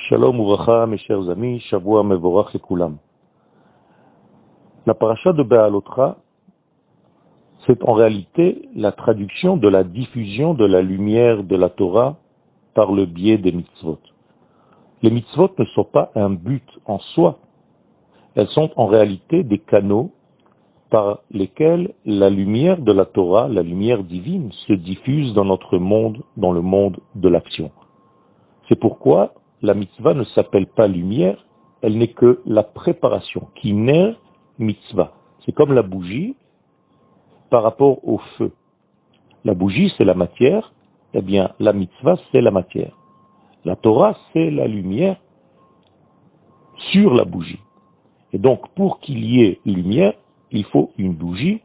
Shalom uvracha, mes chers amis, Shavua mevorach lekulam. La paracha de Be'alotra, c'est en réalité la traduction de la diffusion de la lumière de la Torah par le biais des mitzvot. Les mitzvot ne sont pas un but en soi, elles sont en réalité des canaux par lesquels la lumière de la Torah, la lumière divine, se diffuse dans notre monde, dans le monde de l'action. C'est pourquoi la mitzvah ne s'appelle pas lumière, elle n'est que la préparation, qui naît mitzvah. C'est comme la bougie par rapport au feu. La bougie, c'est la matière, eh bien la mitzvah, c'est la matière. La Torah, c'est la lumière sur la bougie. Et donc, pour qu'il y ait lumière, il faut une bougie,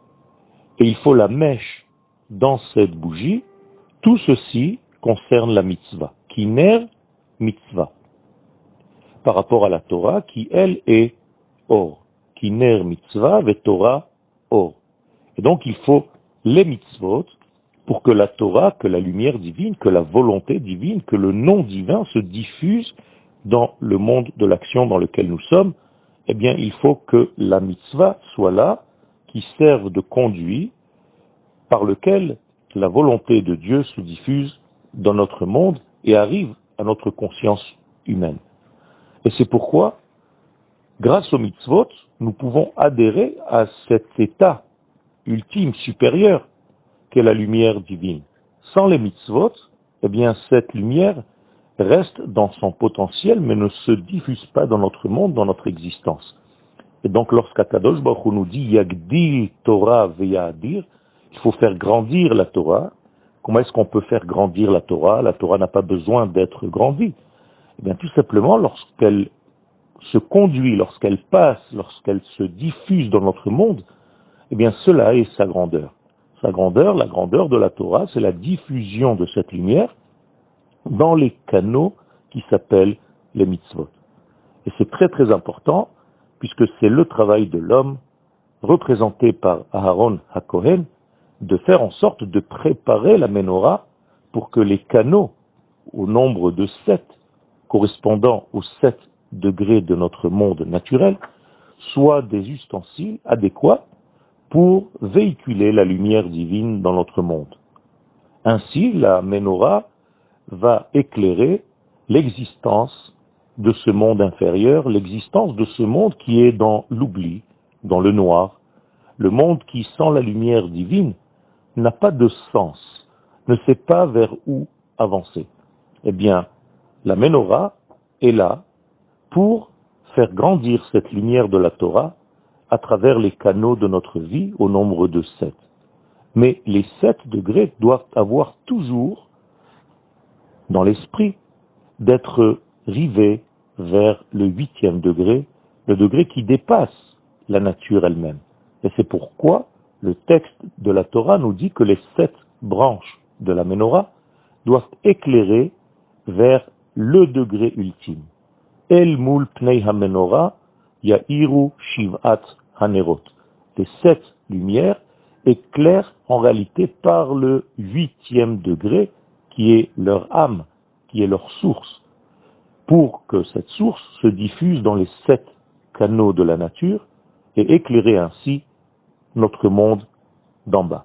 et il faut la mèche dans cette bougie. Tout ceci concerne la mitzvah, qui naît mitzvah, par rapport à la Torah, qui, elle, est or. Qui ner mitzvah, ve Torah, or. Et donc, il faut les mitzvot pour que la Torah, que la lumière divine, que la volonté divine, que le nom divin se diffuse dans le monde de l'action dans lequel nous sommes. Eh bien, il faut que la mitzvah soit là, qui serve de conduit par lequel la volonté de Dieu se diffuse dans notre monde et arrive à notre conscience humaine. Et c'est pourquoi, grâce aux mitzvot, nous pouvons adhérer à cet état ultime, supérieur, qu'est la lumière divine. Sans les mitzvot, eh bien, cette lumière reste dans son potentiel, mais ne se diffuse pas dans notre monde, dans notre existence. Et donc, lorsqu'Akadosh Baruch Hu nous dit « Yagdil Torah ve'yadir », il faut faire grandir la Torah. Comment est-ce qu'on peut faire grandir la Torah? La Torah n'a pas besoin d'être grandie. Eh bien, tout simplement, lorsqu'elle se conduit, lorsqu'elle passe, lorsqu'elle se diffuse dans notre monde, eh bien, cela est sa grandeur. Sa grandeur, la grandeur de la Torah, c'est la diffusion de cette lumière dans les canaux qui s'appellent les mitzvot. Et c'est très très important, puisque c'est le travail de l'homme, représenté par Aaron HaKohen, de faire en sorte de préparer la Ménorah pour que les canaux, au nombre de 7, correspondant aux 7 degrés de notre monde naturel, soient des ustensiles adéquats pour véhiculer la lumière divine dans notre monde. Ainsi, la Ménorah va éclairer l'existence de ce monde inférieur, l'existence de ce monde qui est dans l'oubli, dans le noir, le monde qui, sans la lumière divine, n'a pas de sens, ne sait pas vers où avancer. Eh bien, la Ménorah est là pour faire grandir cette lumière de la Torah à travers les canaux de notre vie au nombre de 7. Mais les 7 degrés doivent avoir toujours dans l'esprit d'être rivés vers le 8e degré, le degré qui dépasse la nature elle-même. Et c'est pourquoi le texte de la Torah nous dit que les 7 branches de la Ménorah doivent éclairer vers le degré ultime. El mul pnei ha-menorah ya'iru shiv'at hanerot. Les 7 lumières éclairent en réalité par le 8e degré qui est leur âme, qui est leur source, pour que cette source se diffuse dans les 7 canaux de la nature et éclairer ainsi notre monde d'en bas.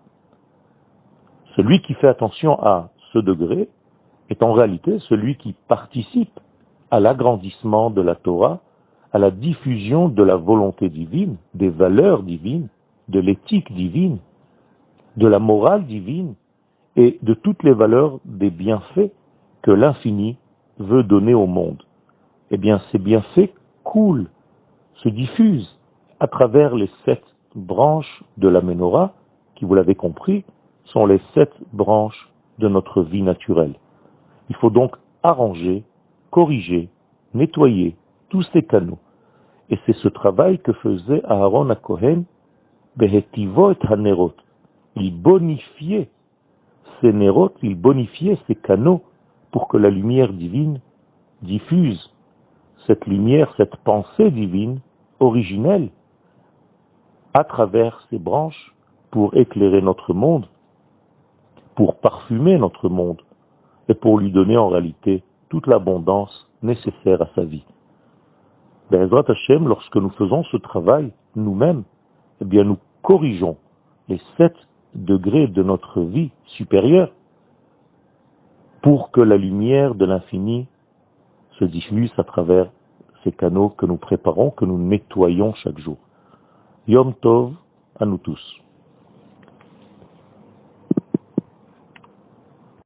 Celui qui fait attention à ce degré est en réalité celui qui participe à l'agrandissement de la Torah, à la diffusion de la volonté divine, des valeurs divines, de l'éthique divine, de la morale divine et de toutes les valeurs des bienfaits que l'infini veut donner au monde. Eh bien, ces bienfaits coulent, se diffusent à travers les 7 branches de la Ménorah, qui, vous l'avez compris, sont les 7 branches de notre vie naturelle. Il faut donc arranger, corriger, nettoyer tous ces canaux. Et c'est ce travail que faisait Aaron HaKohen, Behetivot HaNerot. Il bonifiait ces Nerot, il bonifiait ces canaux pour que la lumière divine diffuse cette lumière, cette pensée divine originelle à travers ces branches pour éclairer notre monde, pour parfumer notre monde et pour lui donner en réalité toute l'abondance nécessaire à sa vie. Be'ezrat Hashem, lorsque nous faisons ce travail nous-mêmes, eh bien nous corrigeons les 7 degrés de notre vie supérieure pour que la lumière de l'infini se diffuse à travers ces canaux que nous préparons, que nous nettoyons chaque jour. Yom Tov à nous tous.